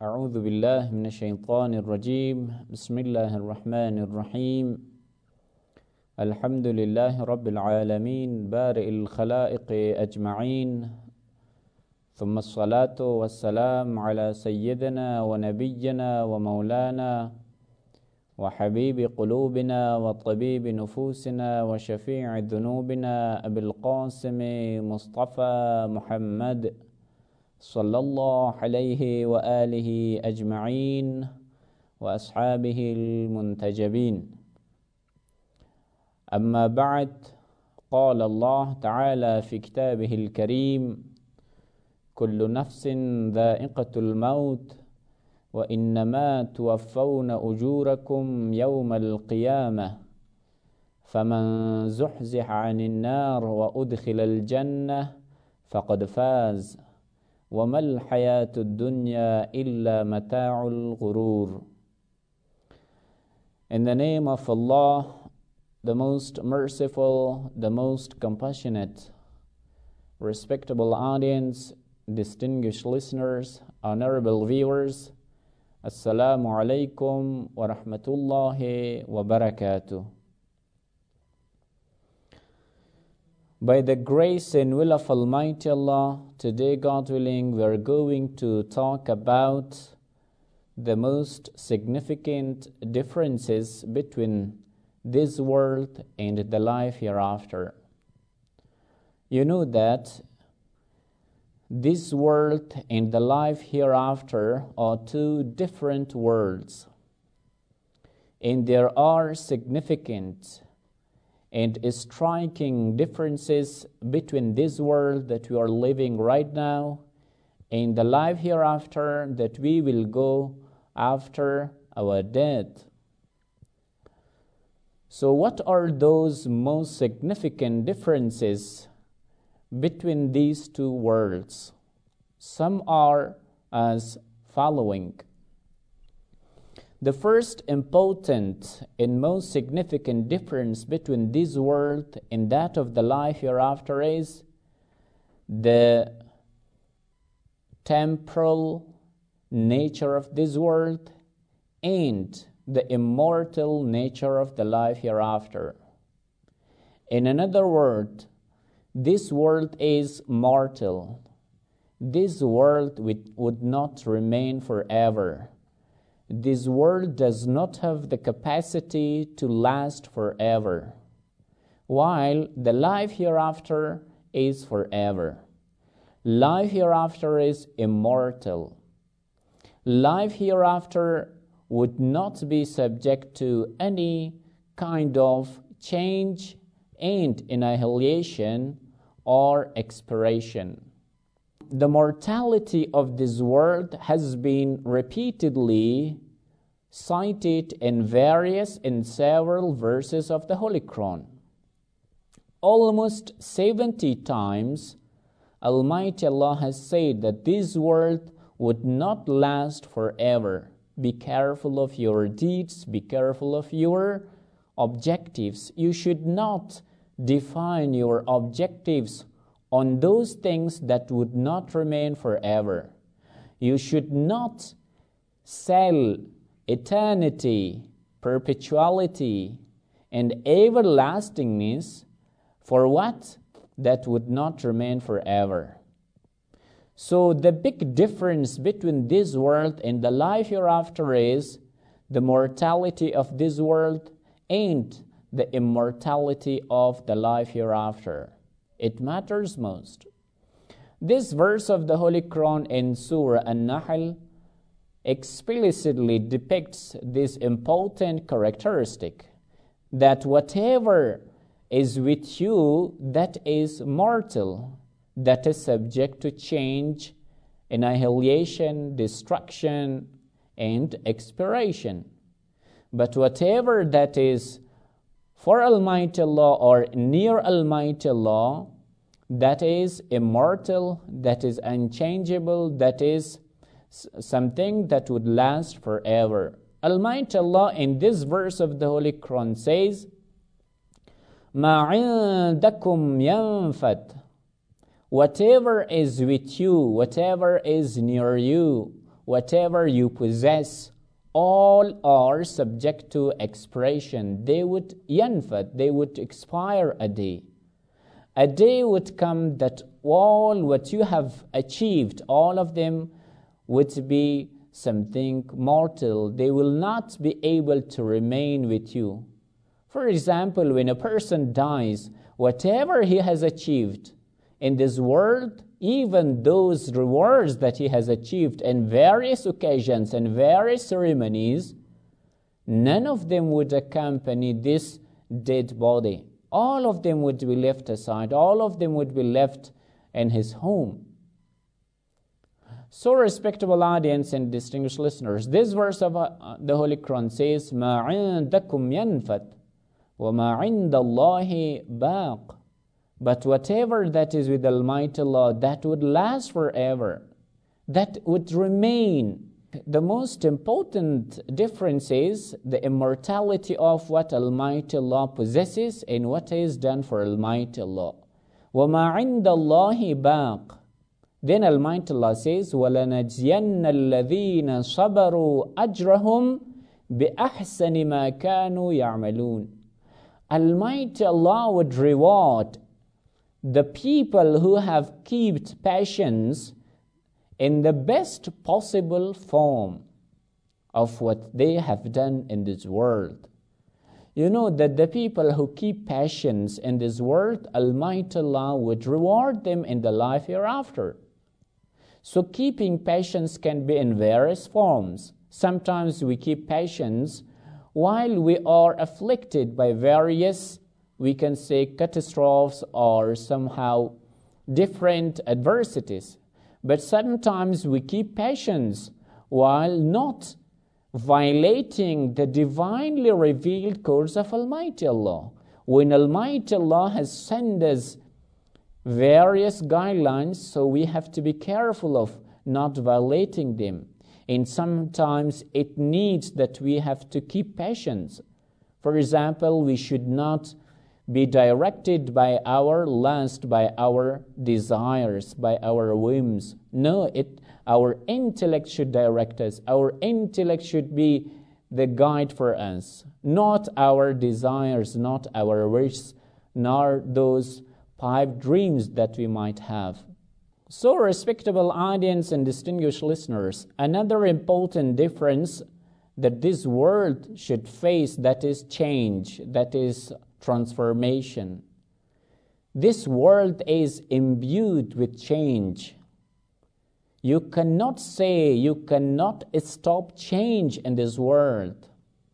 أعوذ بالله من الشيطان الرجيم بسم الله الرحمن الرحيم الحمد لله رب العالمين بارئ الخلائق أجمعين ثم الصلاة والسلام على سيدنا ونبينا ومولانا وحبيب قلوبنا وطبيب نفوسنا وشفيع ذنوبنا أبي القاسم مصطفى محمد صلى الله عليه وآله أجمعين وأصحابه المنتجبين. أما بعد، قال الله تعالى في كتابه الكريم: كل نفس ذائقة الموت وإنما توفون أجوركم يوم القيامة فمن زحزح عن النار وأدخل الجنة فقد فاز وما الحياة الدنيا إلا متاع الغرور. In the name of Allah, the most merciful, the most compassionate. Respectable audience, distinguished listeners, honorable viewers, Assalamu alaikum wa rahmatullahi wa barakatuh. By the grace and will of Almighty Allah, today, God willing, we are going to talk about the most significant differences between this world and the life hereafter. You know that this world and the life hereafter are two different worlds, and there are significant and striking differences between this world that we are living right now and the life hereafter that we will go after our death. So what are those most significant differences between these two worlds? Some are as following. The first important and most significant difference between this world and that of the life hereafter is the temporal nature of this world and the immortal nature of the life hereafter. In another word, this world is mortal. This world would not remain forever. This world does not have the capacity to last forever, while the life hereafter is forever. Life hereafter is immortal. Life hereafter would not be subject to any kind of change and annihilation or expiration. The mortality of this world has been repeatedly cited in various and several verses of the Holy Quran. Almost 70 times, Almighty Allah has said that this world would not last forever. Be careful of your deeds, be careful of your objectives. You should not define your objectives on those things that would not remain forever. You should not sell eternity, perpetuality, and everlastingness for what? That would not remain forever. So the big difference between this world and the life hereafter is the mortality of this world and the immortality of the life hereafter. It matters most. This verse of the Holy Quran in Surah An-Nahl explicitly depicts this important characteristic, that whatever is with you that is mortal, that is subject to change, annihilation, destruction, and expiration. But whatever that is for Almighty Allah or near Almighty Allah, that is immortal, that is unchangeable, that is something that would last forever. Almighty Allah in this verse of the Holy Quran says, مَا عِنْدَكُمْ يَنْفَدْ. Whatever is with you, whatever is near you, whatever you possess, all are subject to expiration. They would yanfad, they would expire a day. A day would come that all what you have achieved, all of them would be something mortal. They will not be able to remain with you. For example, when a person dies, whatever he has achieved in this world, even those rewards that he has achieved in various occasions and various ceremonies, none of them would accompany this dead body. All of them would be left aside. All of them would be left in his home. So, respectable audience and distinguished listeners, this verse of the Holy Quran says, مَا عِنْدَكُمْ يَنْفَدْ وَمَا عِنْدَ اللَّهِ بَاقٍ. But whatever that is with Almighty Allah, that would last forever, that would remain. The most important difference is the immortality of what Almighty Allah possesses and what is done for Almighty Allah. وَمَا عِنْدَ اللَّهِ بَاقٍ. Then Almighty Allah says, وَلَنَجْزِيَنَّ الَّذِينَ صَبَرُوا أَجْرَهُمْ بِأَحْسَنِ مَا كَانُوا يَعْمَلُونَ. Almighty Allah would reward the people who have kept patience in the best possible form of what they have done in this world. You know that the people who keep patience in this world, Almighty Allah would reward them in the life hereafter. So keeping patience can be in various forms. Sometimes we keep patience while we are afflicted by various, we can say, catastrophes or somehow different adversities. But sometimes we keep patience while not violating the divinely revealed course of Almighty Allah. When Almighty Allah has sent us various guidelines, so we have to be careful of not violating them. And sometimes it needs that we have to keep patience. For example, we should not be directed by our lust, by our desires, by our whims. No, our intellect should direct us. Our intellect should be the guide for us, not our desires, not our wishes, nor those pipe dreams that we might have. So, respectable audience and distinguished listeners, another important difference that this world should face, that is change, that is transformation. This world is imbued with change. You cannot say, you cannot stop change in this world.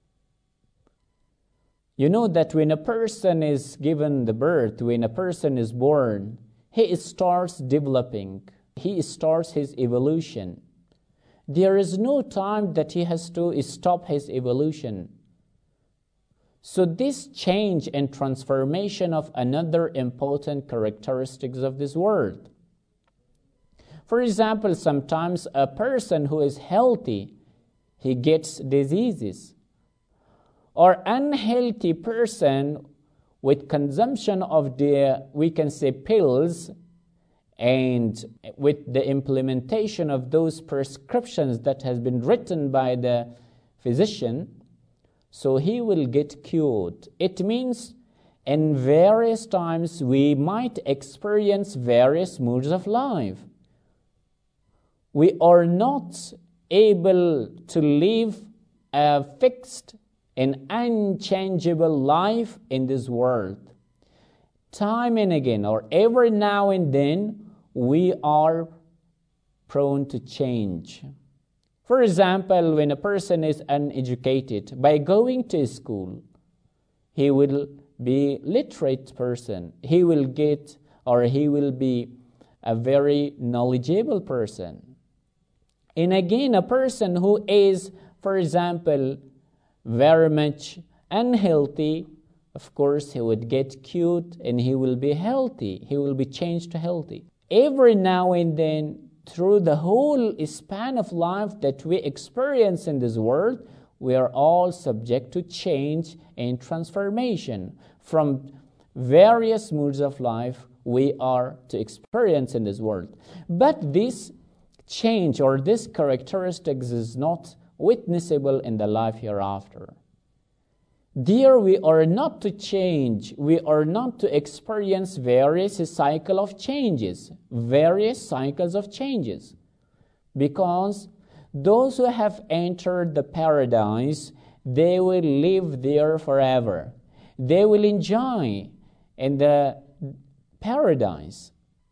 You know that when a person is given the birth, when a person is born, he starts developing, he starts his evolution. There is no time that he has to stop his evolution. So this change and transformation of another important characteristics of this world. For example, sometimes a person who is healthy, he gets diseases. Or unhealthy person with consumption of we can say pills, and with the implementation of those prescriptions that has been written by the physician, so he will get cured. It means in various times we might experience various moods of life. We are not able to live a fixed and unchangeable life in this world. Time and again, or every now and then, we are prone to change. For example, when a person is uneducated, by going to school, he will be literate person. He will get, or he will be a very knowledgeable person. And again, a person who is, for example, very much unhealthy, of course, he would get cured and he will be healthy. He will be changed to healthy. Every now and then, through the whole span of life that we experience in this world, we are all subject to change and transformation. From various moods of life we are to experience in this world. But this change or this characteristics is not witnessable in the life hereafter. There we are not to change, we are not to experience various cycles of changes, because those who have entered the paradise, they will live there forever. They will enjoy in the paradise.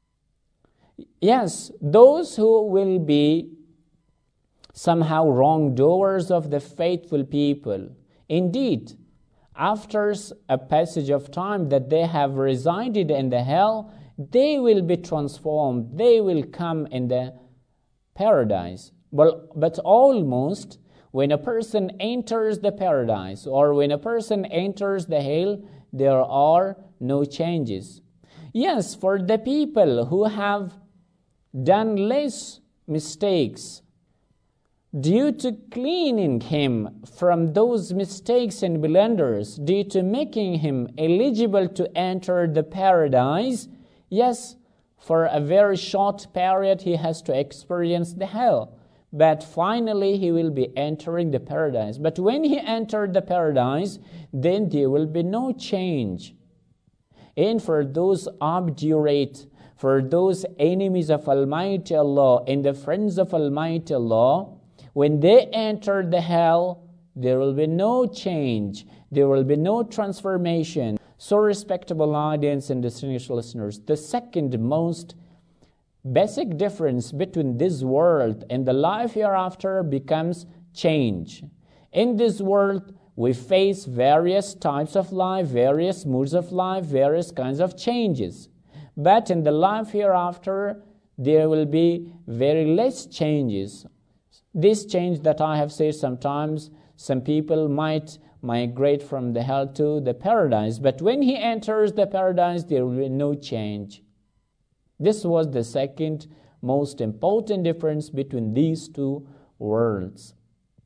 Yes, those who will be somehow wrongdoers of the faithful people, indeed, after a passage of time that they have resided in the hell, they will be transformed. They will come in the paradise. But almost when a person enters the paradise or when a person enters the hell, there are no changes. Yes, for the people who have done less mistakes, due to cleaning him from those mistakes and blunders, due to making him eligible to enter the paradise, yes, for a very short period he has to experience the hell. But finally he will be entering the paradise. But when he entered the paradise, then there will be no change. And for those obdurate, for those enemies of Almighty Allah and the friends of Almighty Allah, when they enter the hell, there will be no change. There will be no transformation. So, respectable audience and distinguished listeners, the second most basic difference between this world and the life hereafter becomes change. In this world, we face various types of life, various moods of life, various kinds of changes. But in the life hereafter, there will be very less changes. This change that I have said, sometimes some people might migrate from the hell to the paradise, but when he enters the paradise, there will be no change. This was the second most important difference between these two worlds.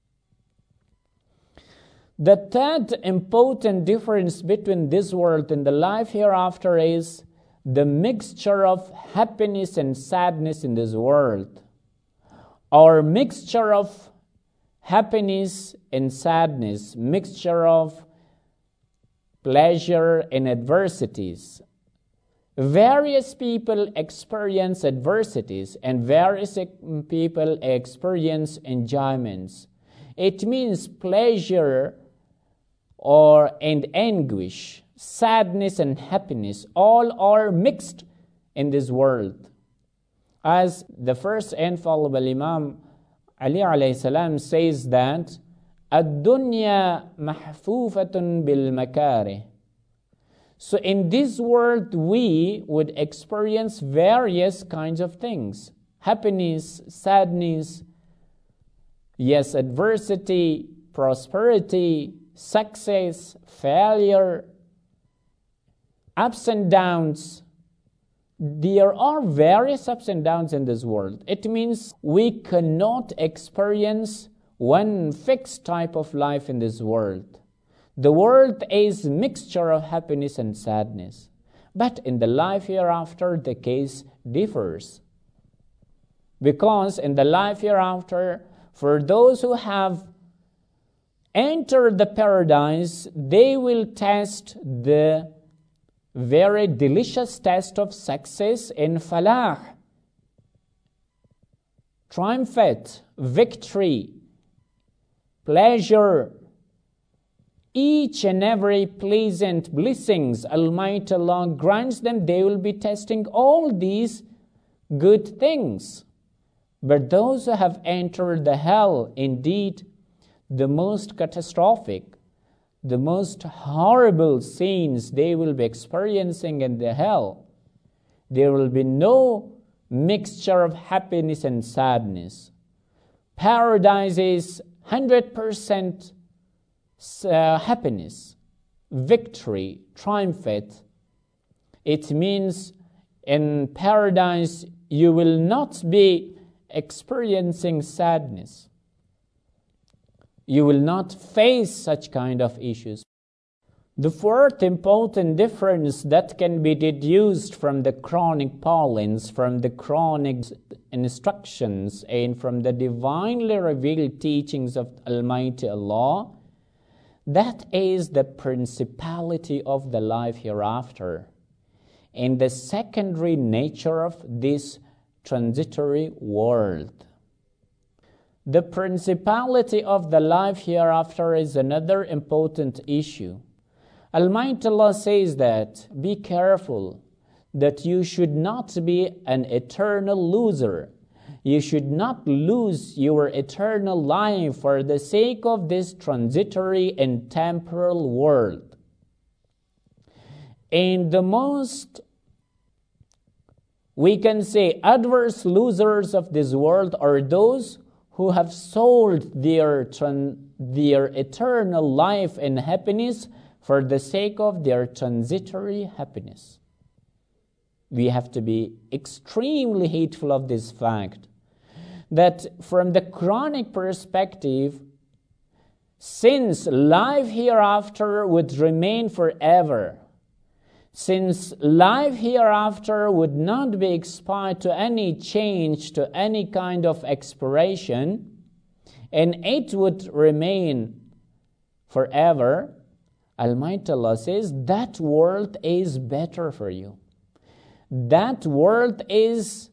The third important difference between this world and the life hereafter is the mixture of happiness and sadness in this world. Our mixture of happiness and sadness, mixture of pleasure and adversities. Various people experience adversities and various people experience enjoyments. It means pleasure and anguish, sadness and happiness, all are mixed in this world. As the first infallible Imam Ali alayhi salam says that ad-dunya mahfufatun bil makarih. So in this world we would experience various kinds of things: happiness, sadness, yes, adversity, prosperity, success, failure, ups and downs. There are various ups and downs in this world. It means we cannot experience one fixed type of life in this world. The world is a mixture of happiness and sadness. But in the life hereafter, the case differs. Because in the life hereafter, for those who have entered the paradise, they will test the very delicious test of success in falah, triumphant, victory, pleasure, each and every pleasant blessings Almighty Allah grants them. They will be testing all these good things. But those who have entered the hell, indeed, the most catastrophic, the most horrible scenes they will be experiencing in the hell. There will be no mixture of happiness and sadness. Paradise is 100% happiness, victory, triumphant. It means in paradise you will not be experiencing sadness. You will not face such kind of issues. The fourth important difference that can be deduced from the Quranic pollens, from the Quranic instructions, and from the divinely revealed teachings of Almighty Allah, that is the principality of the life hereafter and the secondary nature of this transitory world. The principality of the life hereafter is another important issue. Almighty Allah says that, be careful that you should not be an eternal loser. You should not lose your eternal life for the sake of this transitory and temporal world. And the most, we can say, adverse losers of this world are those who have sold their eternal life and happiness for the sake of their transitory happiness. We have to be extremely hateful of this fact that from the Quranic perspective, since life hereafter would remain forever, since life hereafter would not be expired to any change, to any kind of expiration, and it would remain forever, Almighty Allah says that world is better for you. That world is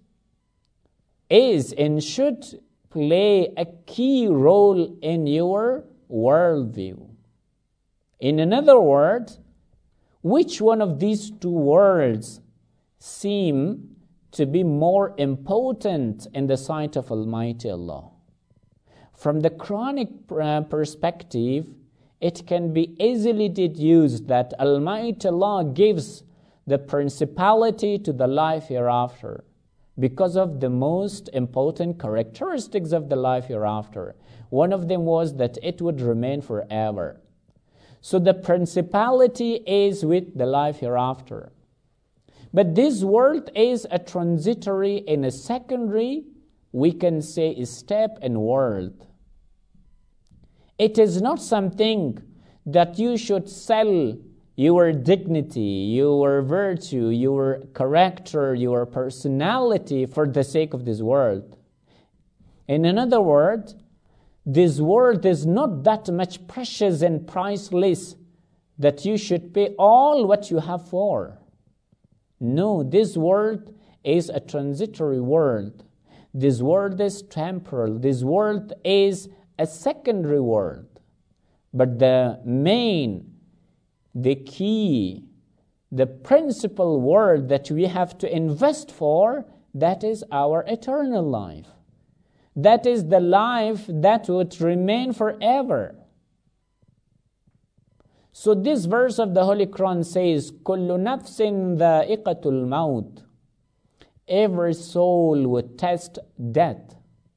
and should play a key role in your worldview. In other words, which one of these two worlds seem to be more important in the sight of Almighty Allah? From the Quranic perspective, it can be easily deduced that Almighty Allah gives the principality to the life hereafter because of the most important characteristics of the life hereafter. One of them was that it would remain forever. So the principality is with the life hereafter. But this world is a transitory and a secondary, we can say, step in world. It is not something that you should sell your dignity, your virtue, your character, your personality for the sake of this world. In other words, this world is not that much precious and priceless that you should pay all what you have for. No, this world is a transitory world. This world is temporal. This world is a secondary world. But the main, the key, the principal word that we have to invest for, that is our eternal life. That is the life that would remain forever. So this verse of the Holy Quran says, كُلُّ نَفْسٍ ذَائِقَةُ الْمَوْتِ. Every soul would taste death.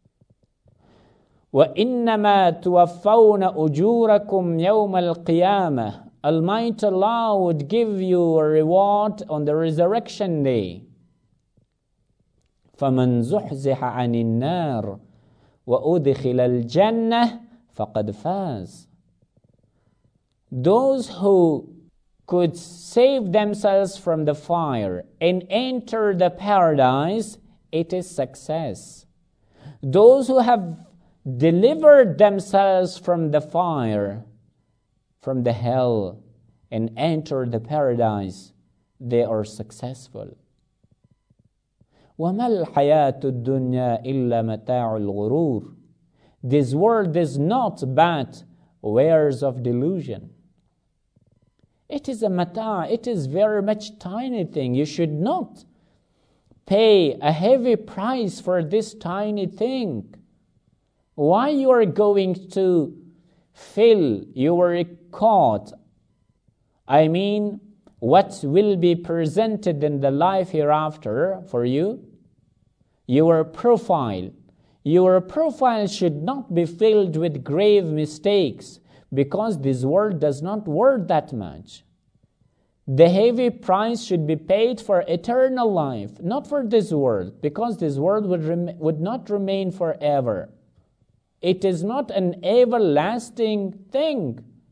وَإِنَّمَا تُوَفَّوْنَ أُجُورَكُمْ يَوْمَ الْقِيَامَةِ. Almighty Allah would give you a reward on the resurrection day. فَمَنْ زُحْزِحَ عَنِ النَّارِ وَأُدْخِلَ الْجَنَّةِ فَقَدْ فَازَ. Those who could save themselves from the fire and enter the paradise, it is success. Those who have delivered themselves from the fire, from the hell, and enter the paradise, they are successful. وَمَا الْحَيَاةُ الدُّنْيَا إِلَّا مَتَاعُ الْغُرُورِ. This world is not but wares of delusion. It is a mata', it is very much tiny thing. You should not pay a heavy price for this tiny thing. Why you are going to fill your coat? I mean, what will be presented in the life hereafter for you? Your profile. Your profile should not be filled with grave mistakes, because this world does not worth that much. The heavy price should be paid for eternal life, not for this world, because this world would not remain forever. It is not an everlasting thing.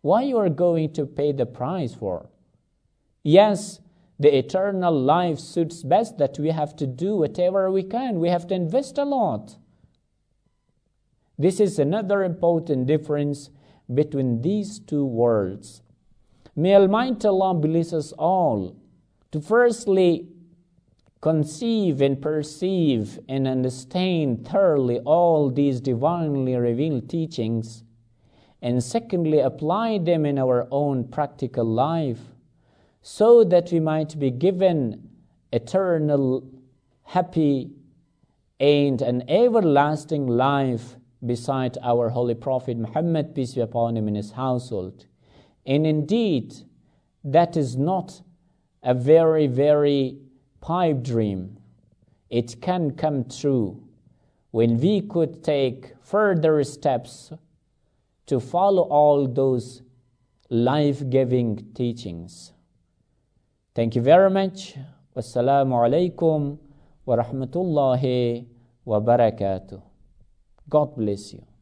Why you are going to pay the price for? Yes, the eternal life suits best that we have to do whatever we can. We have to invest a lot. This is another important difference between these two worlds. May Almighty Allah bless us all to firstly conceive and perceive and understand thoroughly all these divinely revealed teachings, and secondly apply them in our own practical life, so that we might be given eternal, happy, and an everlasting life beside our Holy Prophet Muhammad, peace be upon him, and his household. And indeed, that is not a very, very pipe dream. It can come true when we could take further steps to follow all those life-giving teachings. Thank you very much. Wassalamu alaikum wa rahmatullahi wa barakatuh. God bless you.